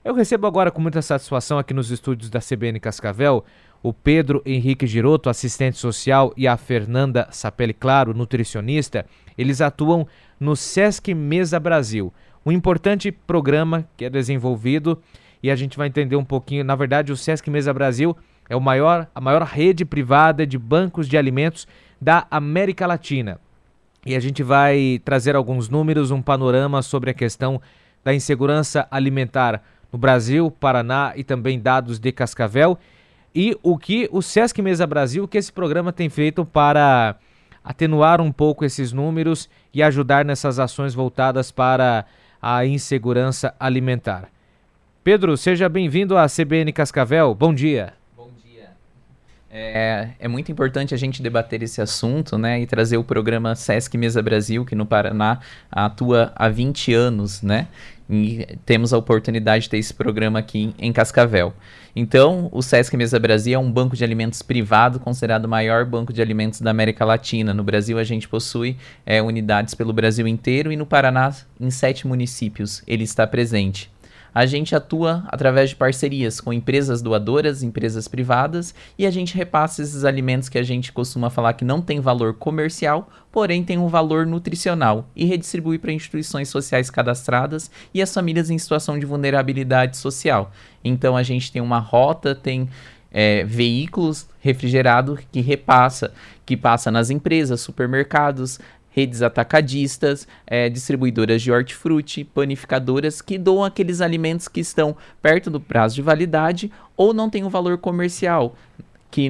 Eu recebo agora com muita satisfação aqui nos estúdios da CBN Cascavel o Pedro Henrique Giroto, assistente social, e a Fernanda Sapelli Claro, nutricionista. Eles atuam no Sesc Mesa Brasil, um importante programa que é desenvolvido, e a gente vai entender um pouquinho. Na verdade, o Sesc Mesa Brasil é a maior rede privada de bancos de alimentos da América Latina. E a gente vai trazer alguns números, um panorama sobre a questão da insegurança alimentar no Brasil, Paraná e também dados de Cascavel. E o que o Sesc Mesa Brasil, o que esse programa tem feito para atenuar um pouco esses números e ajudar nessas ações voltadas para a insegurança alimentar. Pedro, seja bem-vindo à CBN Cascavel. Bom dia. É muito importante a gente debater esse assunto, né, e trazer o programa Sesc Mesa Brasil, que no Paraná atua há 20 anos, né, e temos a oportunidade de ter esse programa aqui em Cascavel. Então, o Sesc Mesa Brasil é um banco de alimentos privado, considerado o maior banco de alimentos da América Latina. No Brasil, a gente possui unidades pelo Brasil inteiro, e no Paraná, em 7 municípios, ele está presente. A gente atua através de parcerias com empresas doadoras, empresas privadas, e a gente repassa esses alimentos que a gente costuma falar que não tem valor comercial, porém tem um valor nutricional, e redistribui para instituições sociais cadastradas e as famílias em situação de vulnerabilidade social. Então a gente tem uma rota, tem veículos refrigerados que passa nas empresas, supermercados, redes atacadistas, distribuidoras de hortifruti, panificadoras, que doam aqueles alimentos que estão perto do prazo de validade ou não tem um valor comercial, que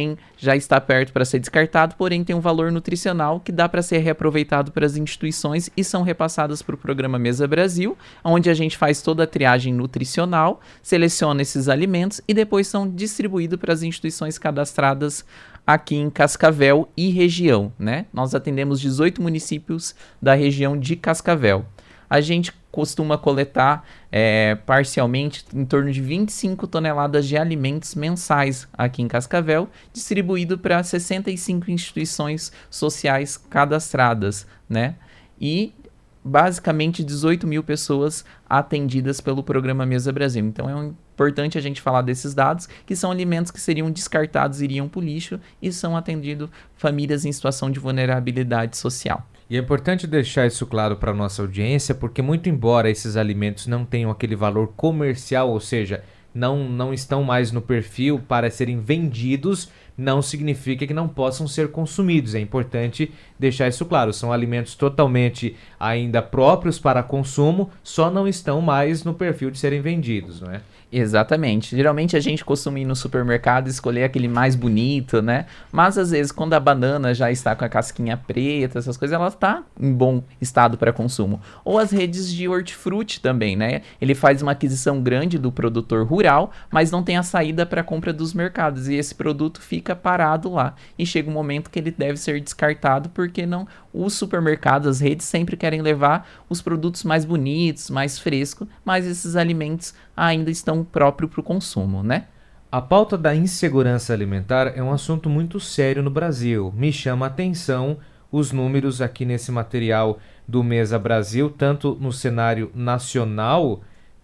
já está perto para ser descartado, porém tem um valor nutricional que dá para ser reaproveitado para as instituições e são repassadas para o programa Mesa Brasil, onde a gente faz toda a triagem nutricional, seleciona esses alimentos e depois são distribuídos para as instituições cadastradas aqui em Cascavel e região, né? Nós atendemos 18 municípios da região de Cascavel. A gente costuma coletar parcialmente em torno de 25 toneladas de alimentos mensais aqui em Cascavel, distribuído para 65 instituições sociais cadastradas, né? E basicamente 18 mil pessoas atendidas pelo programa Mesa Brasil. Então é importante a gente falar desses dados, que são alimentos que seriam descartados, iriam para o lixo, e são atendidos famílias em situação de vulnerabilidade social. E é importante deixar isso claro para a nossa audiência, porque muito embora esses alimentos não tenham aquele valor comercial, ou seja, não estão mais no perfil para serem vendidos, não significa que não possam ser consumidos. É importante deixar isso claro. São alimentos totalmente ainda próprios para consumo, só não estão mais no perfil de serem vendidos, não é? Exatamente. Geralmente a gente costuma ir no supermercado e escolher aquele mais bonito, né? Mas às vezes quando a banana já está com a casquinha preta, essas coisas, ela está em bom estado para consumo. Ou as redes de hortifruti também, né? Ele faz uma aquisição grande do produtor rural, mas não tem a saída para a compra dos mercados. E esse produto fica parado lá. E chega um momento que ele deve ser descartado, porque os supermercados, as redes sempre querem levar os produtos mais bonitos, mais frescos, mas esses alimentos ainda estão próprios para o consumo, né? A pauta da insegurança alimentar é um assunto muito sério no Brasil. Me chama a atenção os números aqui nesse material do Mesa Brasil, tanto no cenário nacional,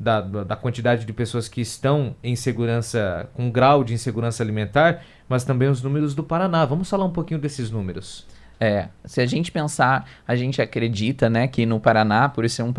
da quantidade de pessoas que estão em segurança, com grau de insegurança alimentar, mas também os números do Paraná. Vamos falar um pouquinho desses números. Se a gente pensar, a gente acredita, né, que no Paraná, por ser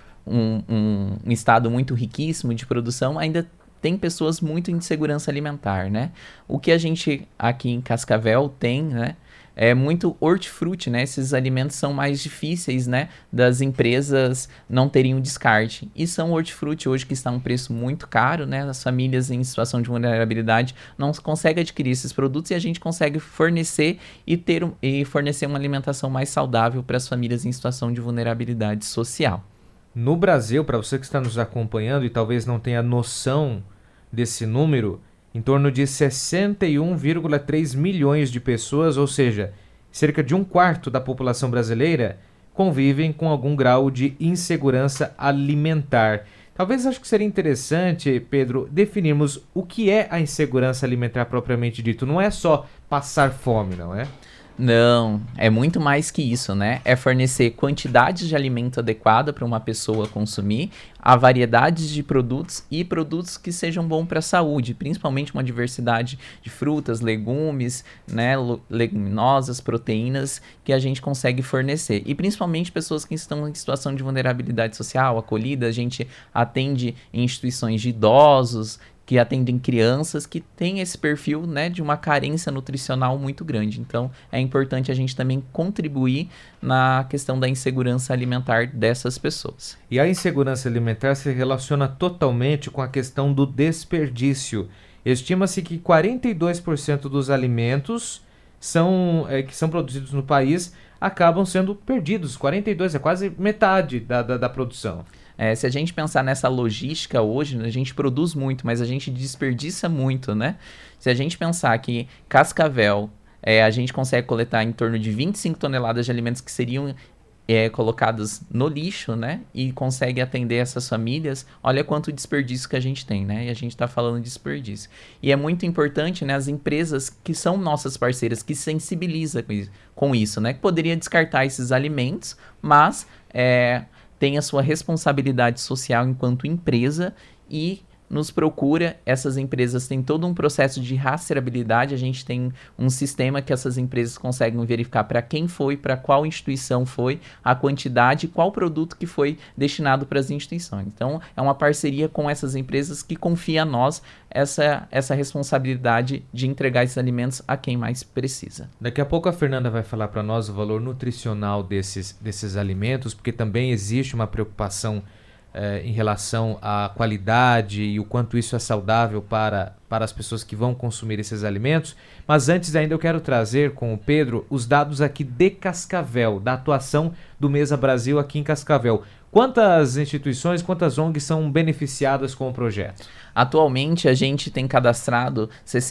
um estado muito riquíssimo de produção, ainda tem pessoas muito em insegurança alimentar, né? O que a gente aqui em Cascavel tem, né, é muito hortifruti, né? Esses alimentos são mais difíceis, né, das empresas não terem um descarte. E são hortifruti hoje que está um preço muito caro, né? As famílias em situação de vulnerabilidade não conseguem adquirir esses produtos, e a gente consegue fornecer e fornecer uma alimentação mais saudável para as famílias em situação de vulnerabilidade social. No Brasil, para você que está nos acompanhando e talvez não tenha noção desse número, em torno de 61,3 milhões de pessoas, ou seja, cerca de 1/4 da população brasileira, convivem com algum grau de insegurança alimentar. Talvez acho que seria interessante, Pedro, definirmos o que é a insegurança alimentar propriamente dito. Não é só passar fome, não é? Não, é muito mais que isso, né? É fornecer quantidades de alimento adequada para uma pessoa consumir, a variedades de produtos e produtos que sejam bons para a saúde, principalmente uma diversidade de frutas, legumes, né, leguminosas, proteínas que a gente consegue fornecer. E principalmente pessoas que estão em situação de vulnerabilidade social, acolhida, a gente atende em instituições de idosos, que atendem crianças que têm esse perfil, né, de uma carência nutricional muito grande. Então, é importante a gente também contribuir na questão da insegurança alimentar dessas pessoas. E a insegurança alimentar se relaciona totalmente com a questão do desperdício. Estima-se que 42% dos alimentos que são produzidos no país acabam sendo perdidos. 42% é quase metade da produção. Se a gente pensar nessa logística hoje, a gente produz muito, mas a gente desperdiça muito, né? Se a gente pensar que Cascavel, a gente consegue coletar em torno de 25 toneladas de alimentos que seriam colocados no lixo, né? E consegue atender essas famílias, olha quanto desperdício que a gente tem, né? E a gente está falando de desperdício. E é muito importante, né? As empresas que são nossas parceiras, que sensibilizam com isso, né? Que poderia descartar esses alimentos, mas tem a sua responsabilidade social enquanto empresa e nos procura. Essas empresas têm todo um processo de rastreabilidade, a gente tem um sistema que essas empresas conseguem verificar para quem foi, para qual instituição foi, a quantidade, qual produto que foi destinado para as instituições. Então, é uma parceria com essas empresas que confia a nós essa responsabilidade de entregar esses alimentos a quem mais precisa. Daqui a pouco a Fernanda vai falar para nós o valor nutricional desses alimentos, porque também existe uma preocupação em relação à qualidade e o quanto isso é saudável para as pessoas que vão consumir esses alimentos. Mas antes ainda eu quero trazer com o Pedro os dados aqui de Cascavel, da atuação do Mesa Brasil aqui em Cascavel. Quantas instituições, quantas ONGs são beneficiadas com o projeto? Atualmente a gente tem cadastrado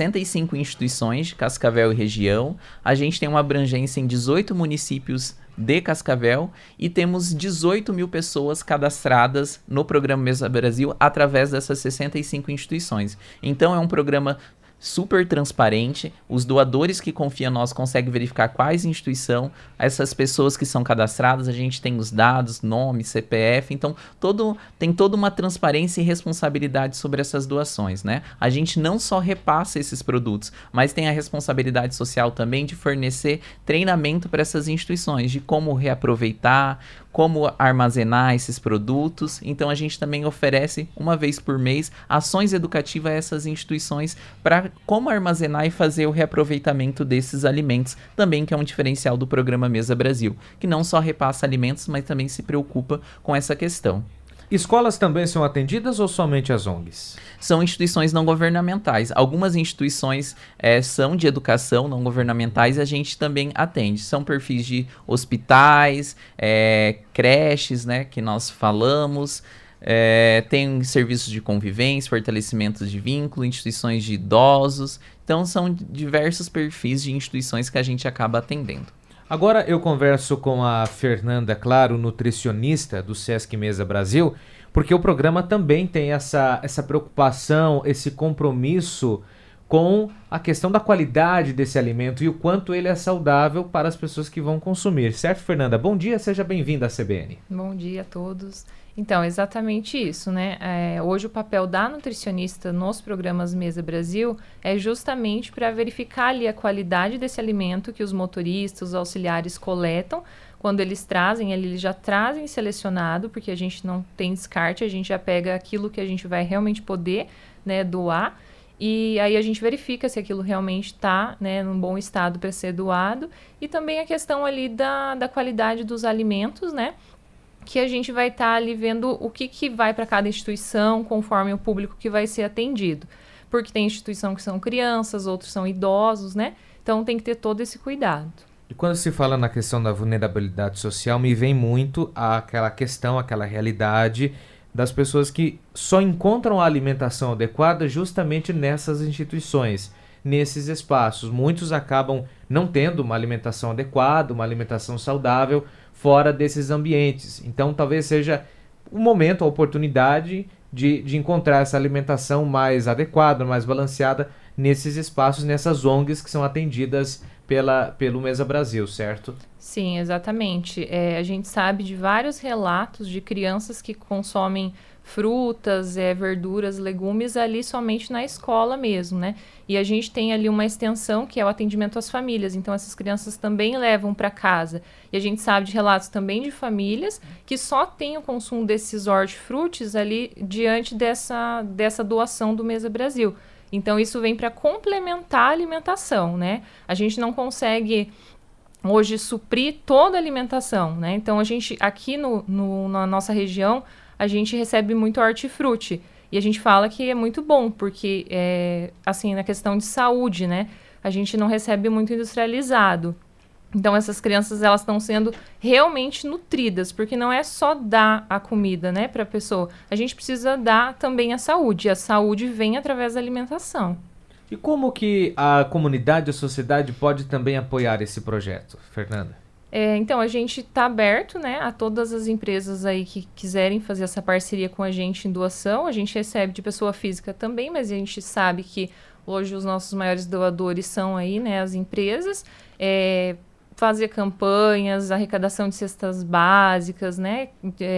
65 instituições de Cascavel e região. A gente tem uma abrangência em 18 municípios de Cascavel e temos 18 mil pessoas cadastradas no programa Mesa Brasil através dessas 65 instituições. Então é um programa super transparente, os doadores que confiam em nós conseguem verificar quais instituição, essas pessoas que são cadastradas, a gente tem os dados, nome, CPF, então tem toda uma transparência e responsabilidade sobre essas doações, né? A gente não só repassa esses produtos, mas tem a responsabilidade social também de fornecer treinamento para essas instituições, de como reaproveitar, como armazenar esses produtos. Então a gente também oferece, uma vez por mês, ações educativas a essas instituições para como armazenar e fazer o reaproveitamento desses alimentos, também que é um diferencial do programa Mesa Brasil, que não só repassa alimentos, mas também se preocupa com essa questão. Escolas também são atendidas ou somente as ONGs? São instituições não governamentais. Algumas instituições são de educação não governamentais e a gente também atende. São perfis de hospitais, creches, né, que nós falamos. Tem serviços de convivência, fortalecimento de vínculo, instituições de idosos. Então são diversos perfis de instituições que a gente acaba atendendo. Agora eu converso com a Fernanda Claro, nutricionista do Sesc Mesa Brasil, porque o programa também tem essa preocupação, esse compromisso com a questão da qualidade desse alimento e o quanto ele é saudável para as pessoas que vão consumir. Certo, Fernanda? Bom dia, seja bem-vinda à CBN. Bom dia a todos. Então, exatamente isso, né? Hoje o papel da nutricionista nos programas Mesa Brasil é justamente para verificar ali a qualidade desse alimento que os motoristas, os auxiliares coletam. Quando eles trazem, eles já trazem selecionado, porque a gente não tem descarte, a gente já pega aquilo que a gente vai realmente poder, né, doar. E aí a gente verifica se aquilo realmente está, né, num bom estado para ser doado. E também a questão ali da qualidade dos alimentos, né? Que a gente vai estar ali vendo o que vai para cada instituição, conforme o público que vai ser atendido. Porque tem instituição que são crianças, outros são idosos, né? Então tem que ter todo esse cuidado. E quando se fala na questão da vulnerabilidade social, me vem muito aquela questão, aquela realidade das pessoas que só encontram a alimentação adequada justamente nessas instituições, nesses espaços. Muitos acabam não tendo uma alimentação adequada, uma alimentação saudável, fora desses ambientes. Então talvez seja o momento, a oportunidade de encontrar essa alimentação mais adequada, mais balanceada nesses espaços, nessas ONGs que são atendidas pelo Mesa Brasil, certo? Sim, exatamente. A gente sabe de vários relatos de crianças que consomem frutas, verduras, legumes ali somente na escola mesmo, né? E a gente tem ali uma extensão que é o atendimento às famílias. Então, essas crianças também levam para casa. E a gente sabe de relatos também de famílias que só têm o consumo desses hortifrutis ali diante dessa doação do Mesa Brasil. Então, isso vem para complementar a alimentação, né? A gente não consegue hoje suprir toda a alimentação, né? Então, a gente, aqui na nossa região, a gente recebe muito hortifruti. E a gente fala que é muito bom, porque, assim, na questão de saúde, né? A gente não recebe muito industrializado. Então, essas crianças, elas estão sendo realmente nutridas, porque não é só dar a comida, né, para a pessoa. A gente precisa dar também a saúde. E a saúde vem através da alimentação. E como que a comunidade, a sociedade pode também apoiar esse projeto, Fernanda? Então, a gente está aberto, né, a todas as empresas aí que quiserem fazer essa parceria com a gente em doação. A gente recebe de pessoa física também, mas a gente sabe que hoje os nossos maiores doadores são aí, né, as empresas. Fazer campanhas, arrecadação de cestas básicas, né,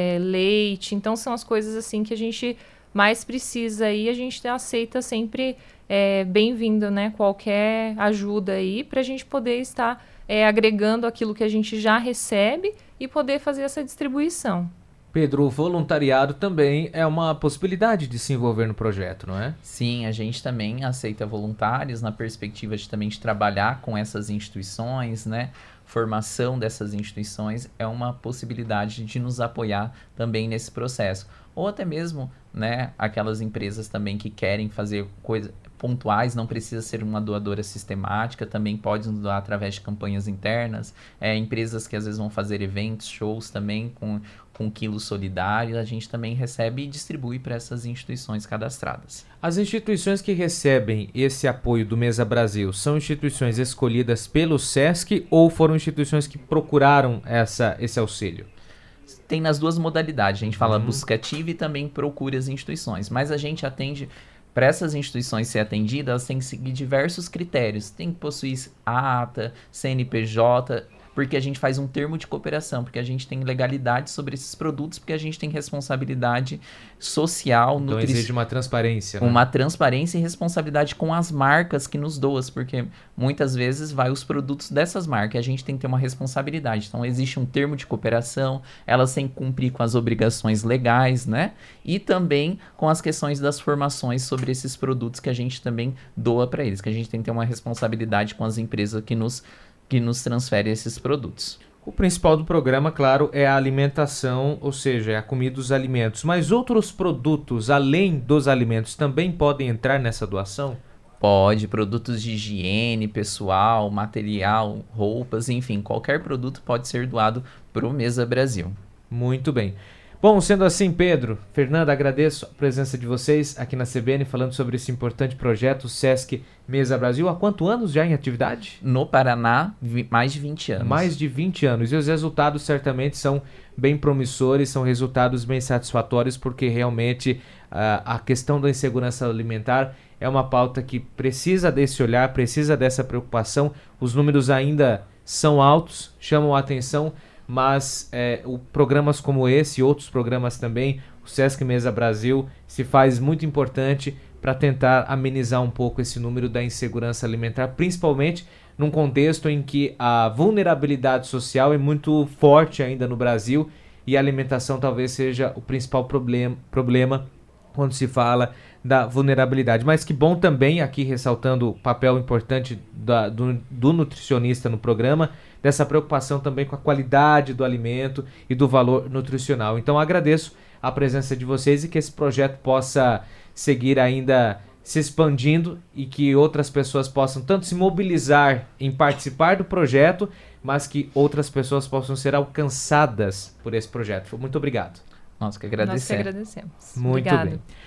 leite. Então, são as coisas assim que a gente mais precisa e a gente aceita sempre bem-vindo, né, qualquer ajuda aí para a gente poder estar agregando aquilo que a gente já recebe e poder fazer essa distribuição. Pedro, o voluntariado também é uma possibilidade de se envolver no projeto, não é? Sim, a gente também aceita voluntários na perspectiva de também de trabalhar com essas instituições, né? Formação dessas instituições é uma possibilidade de nos apoiar também nesse processo. Ou até mesmo, né, aquelas empresas também que querem fazer coisas pontuais, não precisa ser uma doadora sistemática, também pode nos doar através de campanhas internas, empresas que às vezes vão fazer eventos, shows também com quilos solidários, a gente também recebe e distribui para essas instituições cadastradas. As instituições que recebem esse apoio do Mesa Brasil são instituições escolhidas pelo SESC ou foram instituições que procuraram esse auxílio? Tem nas duas modalidades, a gente fala busca ativa e também procura as instituições, mas a gente atende. Para essas instituições ser atendidas, elas têm que seguir diversos critérios. Tem que possuir ata, CNPJ, porque a gente faz um termo de cooperação, porque a gente tem legalidade sobre esses produtos, porque a gente tem responsabilidade social. Então exige uma transparência, né? Uma transparência e responsabilidade com as marcas que nos doam, porque muitas vezes vai os produtos dessas marcas, e a gente tem que ter uma responsabilidade. Então existe um termo de cooperação, elas têm que cumprir com as obrigações legais, né? E também com as questões das formações sobre esses produtos que a gente também doa para eles, que a gente tem que ter uma responsabilidade com as empresas que nos transfere esses produtos. O principal do programa, claro, é a alimentação, ou seja, é a comida dos alimentos. Mas outros produtos, além dos alimentos, também podem entrar nessa doação? Pode, produtos de higiene pessoal, material, roupas, enfim, qualquer produto pode ser doado para o Mesa Brasil. Muito bem. Bom, sendo assim, Pedro, Fernanda, agradeço a presença de vocês aqui na CBN falando sobre esse importante projeto SESC Mesa Brasil. Há quantos anos já em atividade? No Paraná, mais de 20 anos. Mais de 20 anos. E os resultados certamente são bem promissores, são resultados bem satisfatórios, porque realmente a questão da insegurança alimentar é uma pauta que precisa desse olhar, precisa dessa preocupação. Os números ainda são altos, chamam a atenção, mas programas como esse e outros programas também, o SESC Mesa Brasil, se faz muito importante para tentar amenizar um pouco esse número da insegurança alimentar, principalmente num contexto em que a vulnerabilidade social é muito forte ainda no Brasil e a alimentação talvez seja o principal problema quando se fala da vulnerabilidade. Mas que bom também, aqui ressaltando o papel importante do nutricionista no programa, dessa preocupação também com a qualidade do alimento e do valor nutricional. Então agradeço a presença de vocês e que esse projeto possa seguir ainda se expandindo e que outras pessoas possam tanto se mobilizar em participar do projeto, mas que outras pessoas possam ser alcançadas por esse projeto. Muito obrigado. Nós que agradecemos. Nós que agradecemos. Muito Obrigado. bem.